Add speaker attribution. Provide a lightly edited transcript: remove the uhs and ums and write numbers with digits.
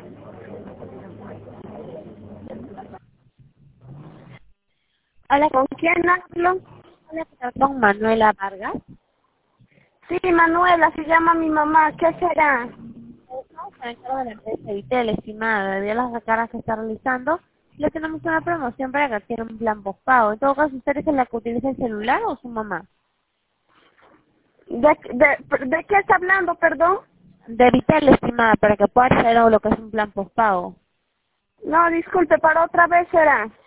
Speaker 1: Hola,
Speaker 2: ¿Con quién hablo?
Speaker 1: hola, ¿qué tal? Con Manuela Vargas.
Speaker 2: Sí, Manuela, se llama mi mamá. ¿Qué será?
Speaker 1: Estamos en el cargo de la empresa Vitel, estimada. Debido a las recargas que está realizando, le tenemos una promoción para que adquiera un plan postpago. En todo caso, ¿usted es la que utiliza el celular o su mamá?
Speaker 2: ¿De qué está hablando, perdón?
Speaker 1: De Vitel, estimada, para que pueda acceder a lo que es un plan postpago.
Speaker 2: No, disculpe, para otra vez será.